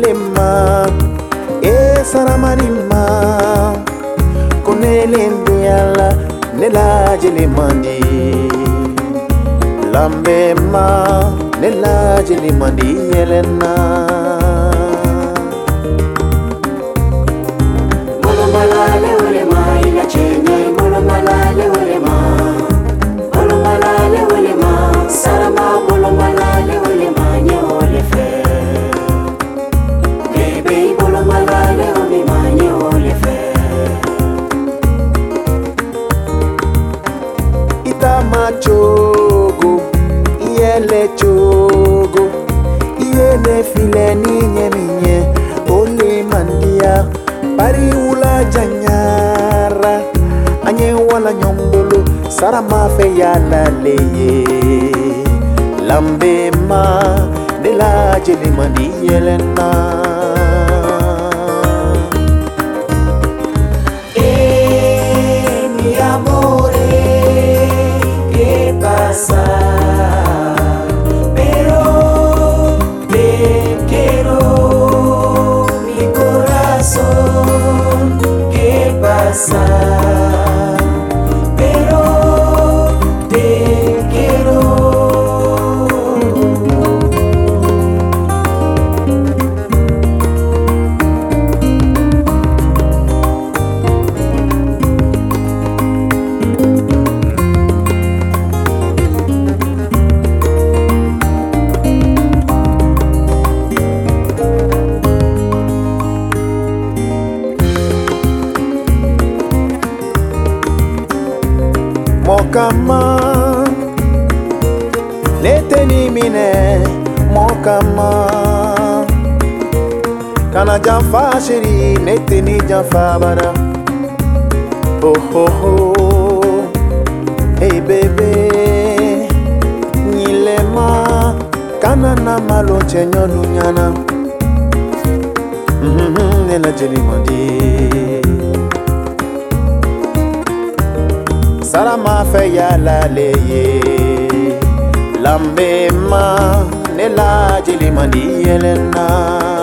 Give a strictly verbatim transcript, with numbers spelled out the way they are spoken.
yelema e saramarima konelende yala nela jelimandi lambema nela jelimandi yelena molo malale ulema ila chenye molo malale ulema molo malale ulema sarama molo malale ulema nyole fe baby molo malale ulema nyole fe itama chogo yele chogo yele file ninye minye ole mandia pari ula janyara anye wala nyombolo sarama fe yala leye lambe ma de la jeli mani yelena eh mi amore que pasa pero te quiero. Mokama leteni mine mokama kana janfa shiri leteni janfa bara oh oh oh hey baby nilema kana na malo chenyo dunyana mhm nela jeli mandi sarama fe yala leye lambe ma nela jeli mandi yelena